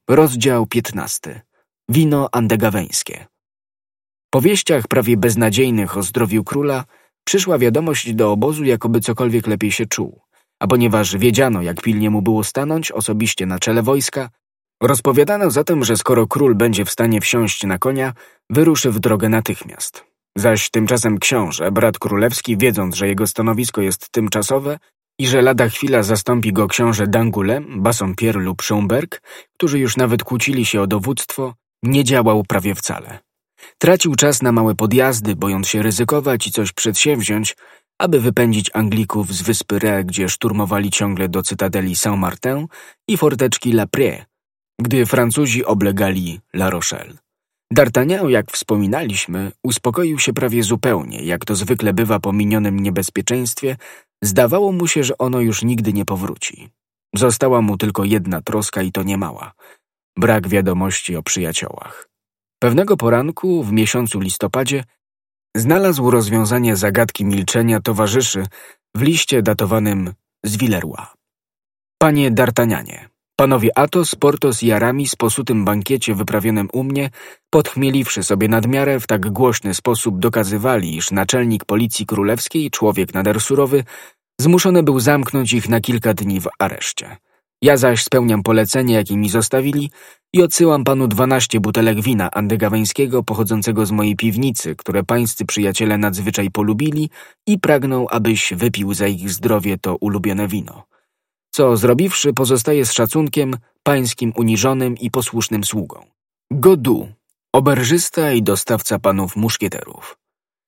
Rozdział 15. Wino andegaweńskie. Po wieściach prawie beznadziejnych o zdrowiu króla przyszła wiadomość do obozu, jakoby cokolwiek lepiej się czuł, a ponieważ wiedziano, jak pilnie mu było stanąć osobiście na czele wojska, rozpowiadano zatem, że skoro król będzie w stanie wsiąść na konia, wyruszy w drogę natychmiast. Zaś tymczasem książę, brat królewski, wiedząc, że jego stanowisko jest tymczasowe i że lada chwila zastąpi go książę d'Angoulême, Bassompierre lub Schomberg, którzy już nawet kłócili się o dowództwo, nie działał prawie wcale. Tracił czas na małe podjazdy, bojąc się ryzykować i coś przedsięwziąć, aby wypędzić Anglików z wyspy Ré, gdzie szturmowali ciągle do cytadeli Saint-Martin i forteczki La Prée, gdy Francuzi oblegali La Rochelle. D'Artagnan, jak wspominaliśmy, uspokoił się prawie zupełnie, jak to zwykle bywa po minionym niebezpieczeństwie. Zdawało mu się, że ono już nigdy nie powróci. Została mu tylko jedna troska i to niemała. Brak wiadomości o przyjaciołach. Pewnego poranku, w miesiącu listopadzie, znalazł rozwiązanie zagadki milczenia towarzyszy w liście datowanym z Villeroi. Panie D'Artagnanie, panowie Athos, Porthos i Aramis po sutym bankiecie wyprawionym u mnie, podchmieliwszy sobie nad miarę, w tak głośny sposób dokazywali, iż naczelnik policji królewskiej, człowiek nader surowy, zmuszony był zamknąć ich na kilka dni w areszcie. Ja zaś spełniam polecenie, jakie mi zostawili i odsyłam panu 12 butelek wina andegaweńskiego pochodzącego z mojej piwnicy, które pańscy przyjaciele nadzwyczaj polubili i pragną, abyś wypił za ich zdrowie to ulubione wino. Co zrobiwszy, pozostaje z szacunkiem pańskim uniżonym i posłusznym sługą. Godu, oberżysta i dostawca panów muszkieterów.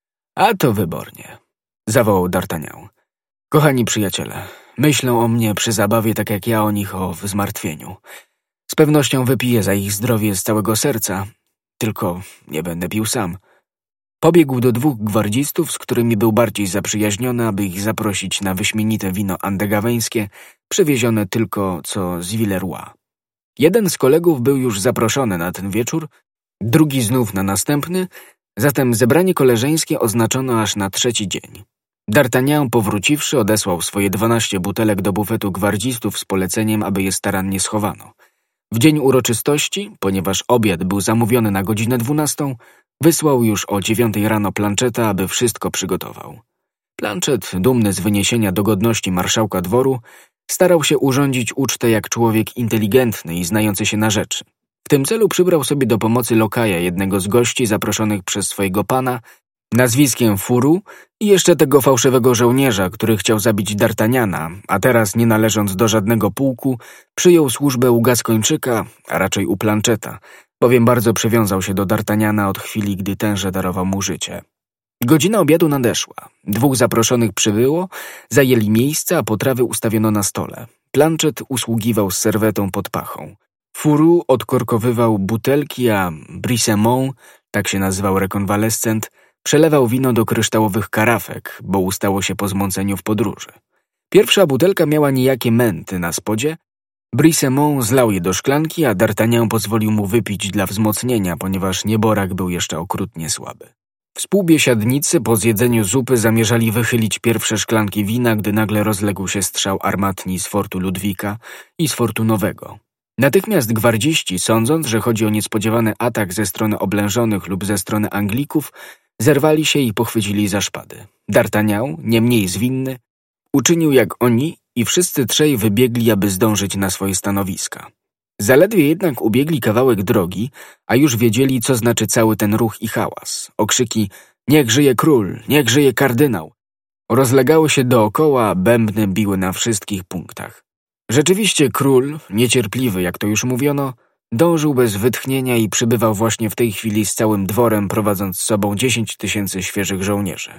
A to wybornie, zawołał D'Artagnan. Kochani przyjaciele, myślą o mnie przy zabawie tak jak ja o nich o zmartwieniu. Z pewnością wypiję za ich zdrowie z całego serca, tylko nie będę pił sam. Pobiegł do 2 gwardzistów, z którymi był bardziej zaprzyjaźniony, aby ich zaprosić na wyśmienite wino andegaweńskie, przywiezione tylko co z Villeroi. Jeden z kolegów był już zaproszony na ten wieczór, drugi znów na następny, zatem zebranie koleżeńskie oznaczono aż na 3. dzień. D'Artagnan, powróciwszy, odesłał swoje 12 butelek do bufetu gwardzistów z poleceniem, aby je starannie schowano. W dzień uroczystości, ponieważ obiad był zamówiony na godzinę 12, wysłał już o 9 rano Plancheta, aby wszystko przygotował. Planchet, dumny z wyniesienia dogodności marszałka dworu, starał się urządzić ucztę jak człowiek inteligentny i znający się na rzeczy. W tym celu przybrał sobie do pomocy lokaja, jednego z gości zaproszonych przez swojego pana, nazwiskiem Furu, i jeszcze tego fałszywego żołnierza, który chciał zabić D'Artagnana, a teraz, nie należąc do żadnego pułku, przyjął służbę u Gaskończyka, a raczej u Plancheta, bowiem bardzo przywiązał się do D'Artagnana od chwili, gdy tenże darował mu życie. Godzina obiadu nadeszła. 2 zaproszonych przybyło, zajęli miejsca, a potrawy ustawiono na stole. Planchet usługiwał z serwetą pod pachą. Furu odkorkowywał butelki, a Brissemont, tak się nazywał rekonwalescent, przelewał wino do kryształowych karafek, bo ustało się po zmąceniu w podróży. Pierwsza butelka miała nijakie męty na spodzie. Brissemont zlał je do szklanki, a D'Artagnan pozwolił mu wypić dla wzmocnienia, ponieważ nieborak był jeszcze okrutnie słaby. Współbiesiadnicy po zjedzeniu zupy zamierzali wychylić pierwsze szklanki wina, gdy nagle rozległ się strzał armatni z fortu Ludwika i z fortu Nowego. Natychmiast gwardziści, sądząc, że chodzi o niespodziewany atak ze strony oblężonych lub ze strony Anglików, zerwali się i pochwycili za szpady. D'Artagnan, nie mniej zwinny, uczynił jak oni i wszyscy 3 wybiegli, aby zdążyć na swoje stanowiska. Zaledwie jednak ubiegli kawałek drogi, a już wiedzieli, co znaczy cały ten ruch i hałas. Okrzyki „Niech żyje król! Niech żyje kardynał!” rozlegały się dookoła, bębny biły na wszystkich punktach. Rzeczywiście król, niecierpliwy, jak to już mówiono, dążył bez wytchnienia i przybywał właśnie w tej chwili z całym dworem, prowadząc z sobą 10 000 świeżych żołnierzy.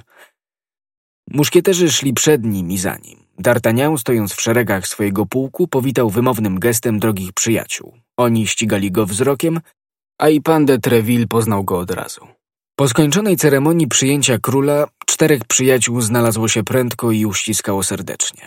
Muszkieterzy szli przed nim i za nim. D'Artagnan, stojąc w szeregach swojego pułku, powitał wymownym gestem drogich przyjaciół. Oni ścigali go wzrokiem, a i pan de Treville poznał go od razu. Po skończonej ceremonii przyjęcia króla 4 przyjaciół znalazło się prędko i uściskało serdecznie.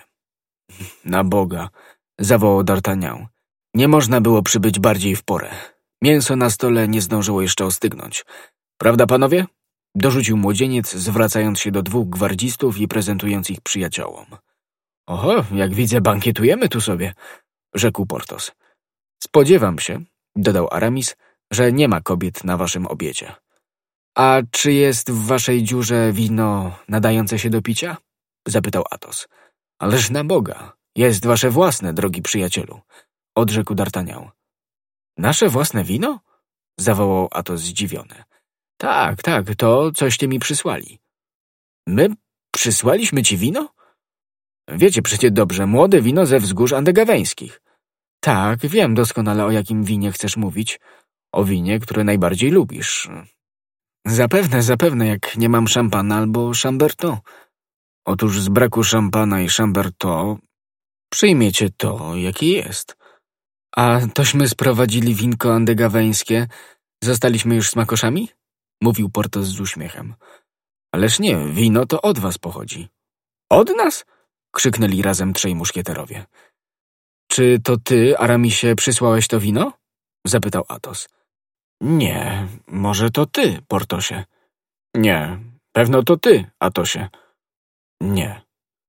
Na Boga, zawołał D'Artagnan. Nie można było przybyć bardziej w porę. Mięso na stole nie zdążyło jeszcze ostygnąć. Prawda, panowie? Dorzucił młodzieniec, zwracając się do 2 gwardzistów i prezentując ich przyjaciołom. Oho, jak widzę, bankietujemy tu sobie, rzekł Porthos. Spodziewam się, dodał Aramis, że nie ma kobiet na waszym obiedzie. A czy jest w waszej dziurze wino nadające się do picia? Zapytał Athos. Ależ na Boga, jest wasze własne, drogi przyjacielu, odrzekł D'Artagnan. Nasze własne wino? Zawołał Athos zdziwiony. Tak, to coście mi przysłali. My przysłaliśmy ci wino? Wiecie przecie dobrze, młode wino ze wzgórz andegaweńskich. Tak, wiem doskonale, o jakim winie chcesz mówić. O winie, które najbardziej lubisz. Zapewne, jak nie mam szampana albo Chambertin. Otóż z braku szampana i Chambertin przyjmiecie to, jakie jest. A tośmy sprowadzili winko andegaweńskie, zostaliśmy już smakoszami? Mówił Porthos z uśmiechem. Ależ nie, wino to od was pochodzi. Od nas? Krzyknęli razem trzej muszkieterowie. Czy to ty, Aramisie, przysłałeś to wino? Zapytał Athos. Nie, może to ty, Portosie. Nie, pewno to ty, Athosie. Nie.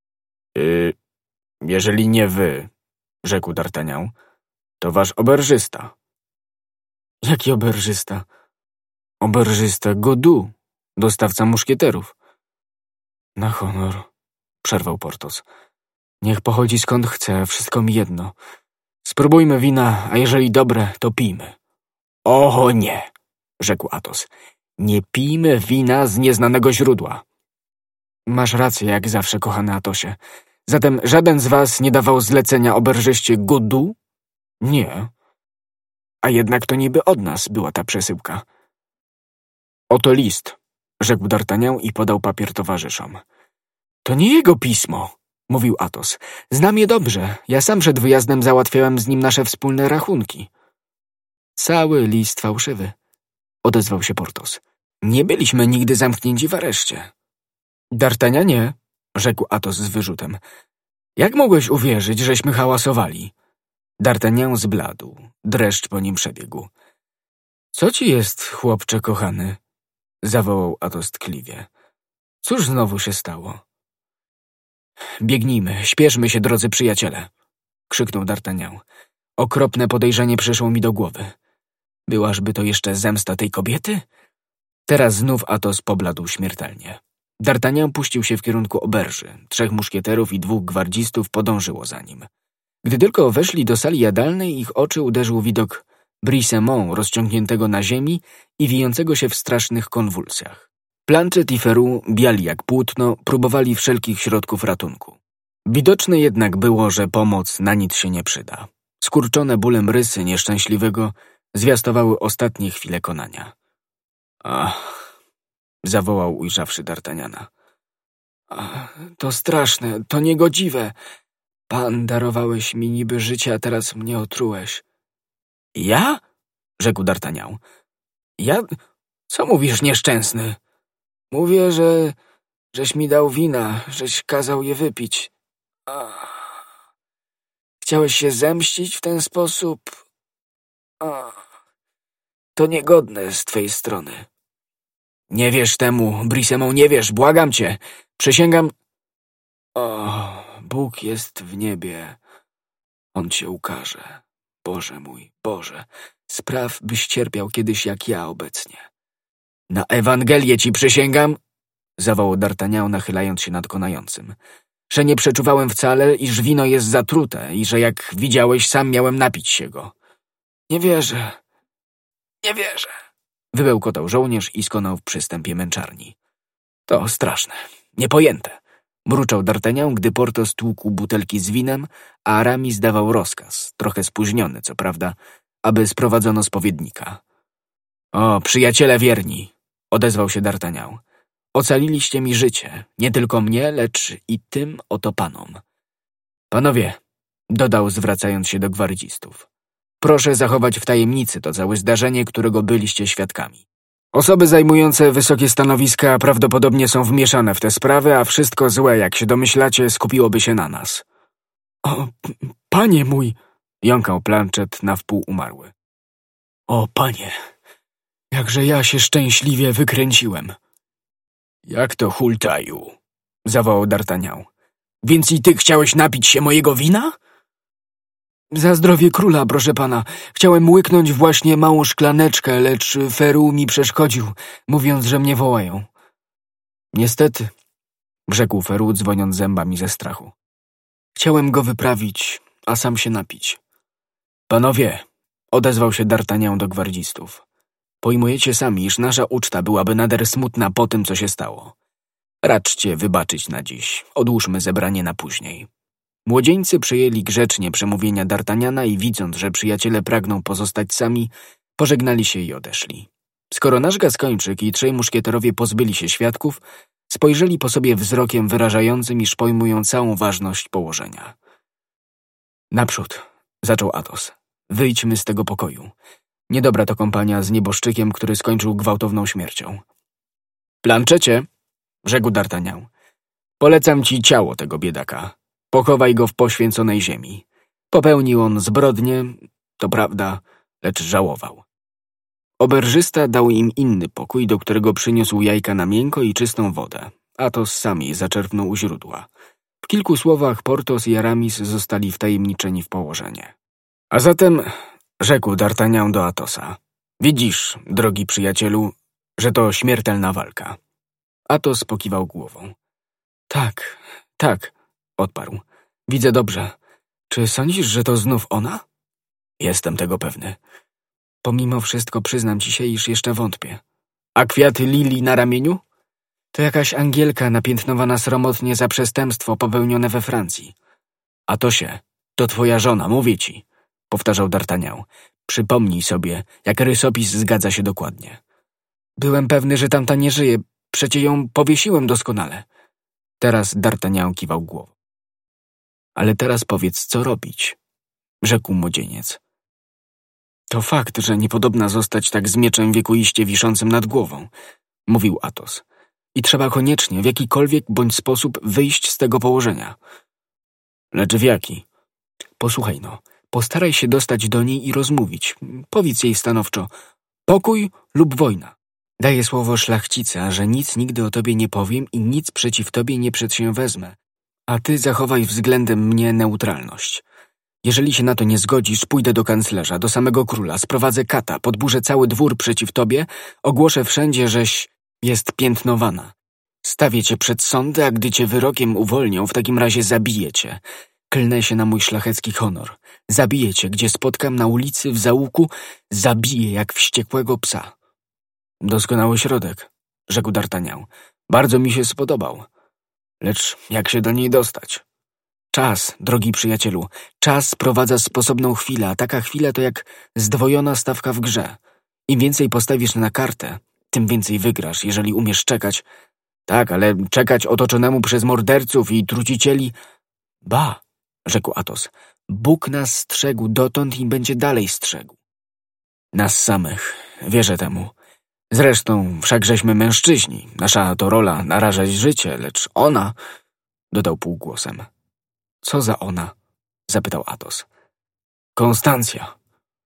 Jeżeli nie wy, rzekł D'Artagnan, to wasz oberżysta. Jaki oberżysta? Oberżysta Godu, dostawca muszkieterów. Na honor, przerwał Porthos. Niech pochodzi skąd chce, wszystko mi jedno. Spróbujmy wina, a jeżeli dobre, to pijmy. O nie, rzekł Athos. Nie pijmy wina z nieznanego źródła. Masz rację, jak zawsze, kochany Athosie. Zatem żaden z was nie dawał zlecenia oberżyście Godu? Nie. A jednak to niby od nas była ta przesyłka. Oto list, rzekł D'Artagnan i podał papier towarzyszom. To nie jego pismo, mówił Athos. Znam je dobrze. Ja sam przed wyjazdem załatwiałem z nim nasze wspólne rachunki. Cały list fałszywy, odezwał się Porthos. Nie byliśmy nigdy zamknięci w areszcie. D'Artagnanie, rzekł Athos z wyrzutem. Jak mogłeś uwierzyć, żeśmy hałasowali? D'Artagnan zbladł. Dreszcz po nim przebiegł. Co ci jest, chłopcze kochany? Zawołał Athos tkliwie. Cóż znowu się stało? Biegnijmy, śpieszmy się, drodzy przyjaciele, krzyknął D'Artagnan. Okropne podejrzenie przyszło mi do głowy. Byłażby to jeszcze zemsta tej kobiety? Teraz znów Athos pobladł śmiertelnie. D'Artagnan puścił się w kierunku oberży. 3 muszkieterów i 2 gwardzistów podążyło za nim. Gdy tylko weszli do sali jadalnej, ich oczy uderzył widok Brisemont rozciągniętego na ziemi i wijącego się w strasznych konwulsjach. Planchet i Ferrou, biali jak płótno, próbowali wszelkich środków ratunku. Widoczne jednak było, że pomoc na nic się nie przyda. Skurczone bólem rysy nieszczęśliwego zwiastowały ostatnie chwile konania. Ach, zawołał, ujrzawszy D'Artagnana. To straszne, to niegodziwe. Pan darowałeś mi niby życie, a teraz mnie otrułeś. Ja? Rzekł D'Artagnan. Ja? Co mówisz, nieszczęsny? Mówię, żeś mi dał wina, żeś kazał je wypić. Chciałeś się zemścić w ten sposób? To niegodne z twej strony. Nie wierz temu, Brisemont, nie wierz, błagam cię. Przysięgam... Bóg jest w niebie. On cię ukaże. Boże mój, Boże, spraw, byś cierpiał kiedyś jak ja obecnie. Na Ewangelię ci przysięgam, zawołał D'Artagnan, nachylając się nad konającym, że nie przeczuwałem wcale, iż wino jest zatrute i że jak widziałeś, sam miałem napić się go. Nie wierzę, wybełkotał żołnierz i skonał w przystępie męczarni. To straszne, niepojęte, mruczał D'Artagnan, gdy Porthos tłukł butelki z winem, a Aramis dawał rozkaz, trochę spóźniony, co prawda, aby sprowadzono spowiednika. O, przyjaciele wierni, odezwał się D'Artagnan. Ocaliliście mi życie, nie tylko mnie, lecz i tym oto panom. Panowie, dodał, zwracając się do gwardzistów, proszę zachować w tajemnicy to całe zdarzenie, którego byliście świadkami. Osoby zajmujące wysokie stanowiska prawdopodobnie są wmieszane w tę sprawę, a wszystko złe, jak się domyślacie, skupiłoby się na nas. O, panie mój, jąkał Planchet na wpół umarły. O, panie, jakże ja się szczęśliwie wykręciłem. Jak to, hultaju? Zawołał D'Artagnan. Więc i ty chciałeś napić się mojego wina? Za zdrowie króla, proszę pana. Chciałem łyknąć właśnie małą szklaneczkę, lecz Ferru mi przeszkodził, mówiąc, że mnie wołają. Niestety, rzekł Ferru, dzwoniąc zębami ze strachu. Chciałem go wyprawić, a sam się napić. Panowie, odezwał się D'Artagnan do gwardzistów. Pojmujecie sami, iż nasza uczta byłaby nader smutna po tym, co się stało. Raczcie wybaczyć na dziś, odłóżmy zebranie na później. Młodzieńcy przyjęli grzecznie przemówienia D'Artagnana i widząc, że przyjaciele pragną pozostać sami, pożegnali się i odeszli. Skoro nasz Gaskończyk i 3 muszkieterowie pozbyli się świadków, spojrzeli po sobie wzrokiem wyrażającym, iż pojmują całą ważność położenia. Naprzód, zaczął Athos. Wyjdźmy z tego pokoju. Niedobra to kompania z nieboszczykiem, który skończył gwałtowną śmiercią. Planczecie, rzekł D'Artagnan. Polecam ci ciało tego biedaka. Pochowaj go w poświęconej ziemi. Popełnił on zbrodnię, to prawda, lecz żałował. Oberżysta dał im inny pokój, do którego przyniósł jajka na miękko i czystą wodę. Athos sam jej zaczerpnął u źródła. W kilku słowach Porthos i Aramis zostali wtajemniczeni w położenie. A zatem, rzekł D'Artagnan do Athosa, widzisz, drogi przyjacielu, że to śmiertelna walka. Athos pokiwał głową. Tak, odparł. Widzę dobrze. Czy sądzisz, że to znów ona? Jestem tego pewny. Pomimo wszystko przyznam ci się, iż jeszcze wątpię. A kwiaty lilii na ramieniu? To jakaś Angielka napiętnowana sromotnie za przestępstwo popełnione we Francji. Atosie, to twoja żona, mówię ci, powtarzał D'Artagnan. Przypomnij sobie, jak rysopis zgadza się dokładnie. Byłem pewny, że tamta nie żyje. Przecie ją powiesiłem doskonale. Teraz D'Artagnan kiwał głową. Ale teraz powiedz, co robić, rzekł młodzieniec. To fakt, że niepodobna zostać tak z mieczem wiekuiście wiszącym nad głową, mówił Athos. I trzeba koniecznie w jakikolwiek bądź sposób wyjść z tego położenia. Lecz w jaki? Posłuchaj no, postaraj się dostać do niej i rozmówić. Powiedz jej stanowczo, pokój lub wojna. Daję słowo szlachcica, że nic nigdy o tobie nie powiem i nic przeciw tobie nie przedsięwezmę, a ty zachowaj względem mnie neutralność. Jeżeli się na to nie zgodzisz, pójdę do kanclerza, do samego króla, sprowadzę kata, podburzę cały dwór przeciw tobie, ogłoszę wszędzie, żeś jest piętnowana. Stawię cię przed sądy, a gdy cię wyrokiem uwolnią, w takim razie zabiję cię. Klnę się na mój szlachecki honor. Zabiję cię, gdzie spotkam na ulicy, w zaułku, zabiję jak wściekłego psa. Doskonały środek, rzekł D'Artagnan. Bardzo mi się spodobał. Lecz jak się do niej dostać? Czas, drogi przyjacielu, czas sprowadza sposobną chwilę, a taka chwila to jak zdwojona stawka w grze. Im więcej postawisz na kartę, tym więcej wygrasz, jeżeli umiesz czekać. Tak, ale czekać otoczonemu przez morderców i trucicieli... Ba, rzekł Athos, Bóg nas strzegł dotąd i będzie dalej strzegł. Nas samych, wierzę temu. Zresztą wszakżeśmy mężczyźni, nasza to rola narażać życie, lecz ona... dodał półgłosem. Co za ona? Zapytał Athos. Konstancja.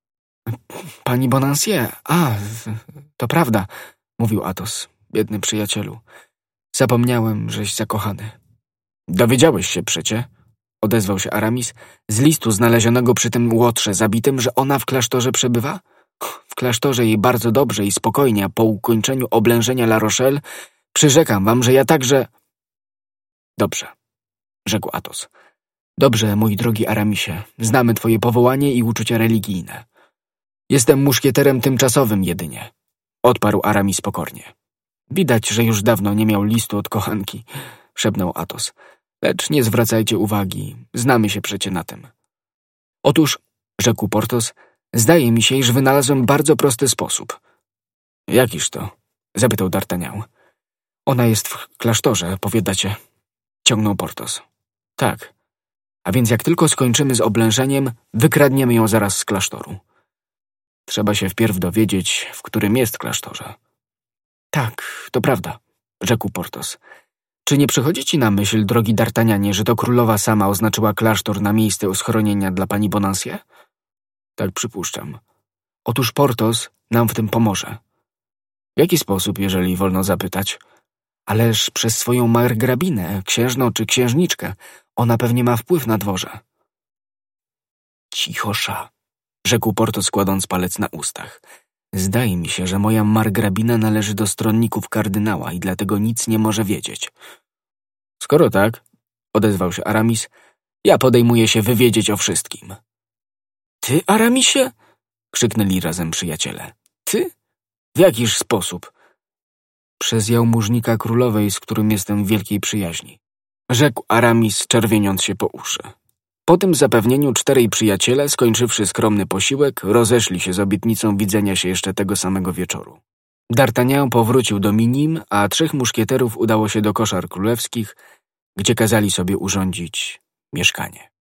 Pani Bonancieux, to prawda, mówił Athos, biedny przyjacielu. Zapomniałem, żeś zakochany. Dowiedziałeś się przecie, odezwał się Aramis, z listu znalezionego przy tym łotrze zabitym, że ona w klasztorze przebywa? W klasztorze jej bardzo dobrze i spokojnie, a po ukończeniu oblężenia La Rochelle przyrzekam wam, że ja także... Dobrze, rzekł Athos. Dobrze, mój drogi Aramisie, znamy twoje powołanie i uczucia religijne. Jestem muszkieterem tymczasowym jedynie, odparł Aramis pokornie. Widać, że już dawno nie miał listu od kochanki, szepnął Athos. Lecz nie zwracajcie uwagi, znamy się przecie na tym. Otóż, rzekł Porthos, zdaje mi się, iż wynalazłem bardzo prosty sposób. Jakiż to? Zapytał D'Artagnan. Ona jest w klasztorze, powiadacie, ciągnął Porthos. Tak, a więc jak tylko skończymy z oblężeniem, wykradniemy ją zaraz z klasztoru. Trzeba się wpierw dowiedzieć, w którym jest klasztorze. Tak, to prawda, rzekł Porthos. Czy nie przychodzi ci na myśl, drogi D'Artagnanie, że to królowa sama oznaczyła klasztor na miejsce schronienia dla pani Bonancieux? Tak przypuszczam. Otóż Porthos nam w tym pomoże. W jaki sposób, jeżeli wolno zapytać? Ależ przez swoją margrabinę, księżną czy księżniczkę, ona pewnie ma wpływ na dworze. Cichosza, rzekł Portos, kładąc palec na ustach. Zdaje mi się, że moja margrabina należy do stronników kardynała i dlatego nic nie może wiedzieć. Skoro tak, odezwał się Aramis, ja podejmuję się wywiedzieć o wszystkim. Ty, Aramisie? Krzyknęli razem przyjaciele. Ty? W jakiż sposób? Przez jałmużnika królowej, z którym jestem w wielkiej przyjaźni, rzekł Aramis, czerwieniąc się po uszy. Po tym zapewnieniu 4 przyjaciele, skończywszy skromny posiłek, rozeszli się z obietnicą widzenia się jeszcze tego samego wieczoru. D'Artagnan powrócił do Minim, a 3 muszkieterów udało się do koszar królewskich, gdzie kazali sobie urządzić mieszkanie.